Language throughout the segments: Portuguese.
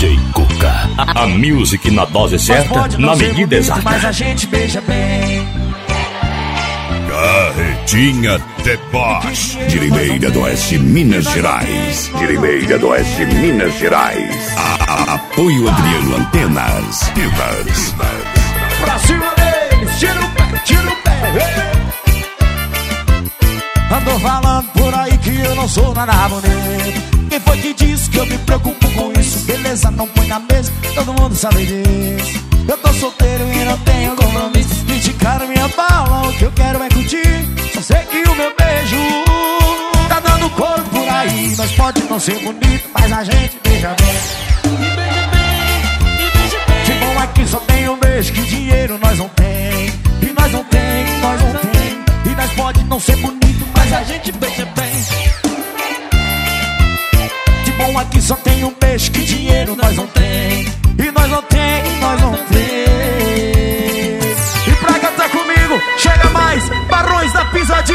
DJ Cuca. A music na dose certa, na medida exata. Mas a gente beija bem. Carretinha Deboche, de Limeira do Oeste, Minas Gerais. De Limeira do Oeste, Minas Gerais. Apoio Adriano Antenas. Pra cima deles, tira o pé, tira o pé. Ando falando por aí que eu não sou nada bonito. Quem foi que disse que eu me preocupo com isso? Beleza, não põe na mesa, todo mundo sabe disso. Eu tô solteiro e não tenho compromisso. Criticaram minha bala, o que eu quero é curtir. Só sei que o meu beijo tá dando cor por aí. Nós pode não ser bonito, mas a gente beija bem. E beija bem, e beija bem. Que bom aqui só tem um beijo, que dinheiro nós não tem. E nós não tem, nós não tem. E nós pode não ser bonito, mas a gente beija bem. Que bom aqui só tem um beijo, que dinheiro nós não tem. E nós não tem, nós não tem. E pra cantar comigo, chega mais, Barões da Pisadinha.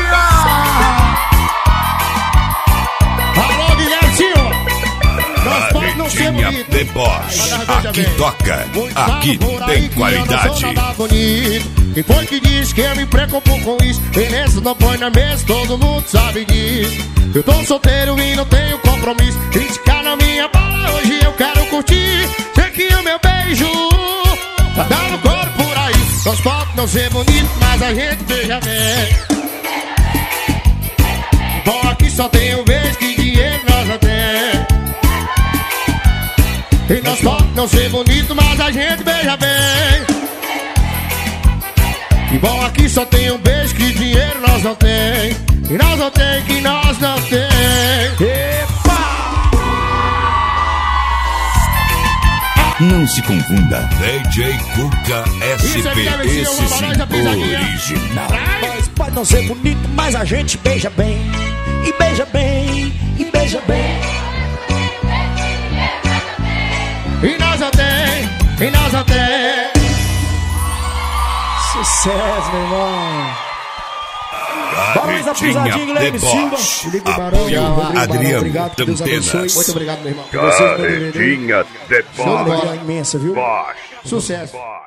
Alô, Guilherme, nós pode não ser bonito, Deboche, aqui toca, aqui tem qualidade. Quem foi que disse que eu me preocupo com isso? Beleza, não põe na mesa, todo mundo sabe disso. Eu tô solteiro e não tenho compromisso. Criticar na minha bala, hoje eu quero curtir. Sei que o meu beijo tá dando cor por aí. Nós pode não ser bonito, mas a gente beija bem. Bom, aqui só tem um beijo, que dinheiro nós não tem. E nós pode não ser bonito, mas a gente beija bem. E bom, aqui só tem um beijo, que dinheiro nós não tem. E nós não tem, que nós não tem. Epa! Não se confunda. DJ Cuca SP, esse sim, original. Nós pode não ser bonito, mas a gente beija bem. E beija bem, e beija bem. E nós não tem, e nós não tem. Sucesso, meu irmão. Barões da Pisadinha, Guilherme Silva, Felipe Barão, Adriano obrigado, que Deus abençoe. Muito obrigado, meu irmão. Carretinha Show de bola imensa, viu? Sucesso.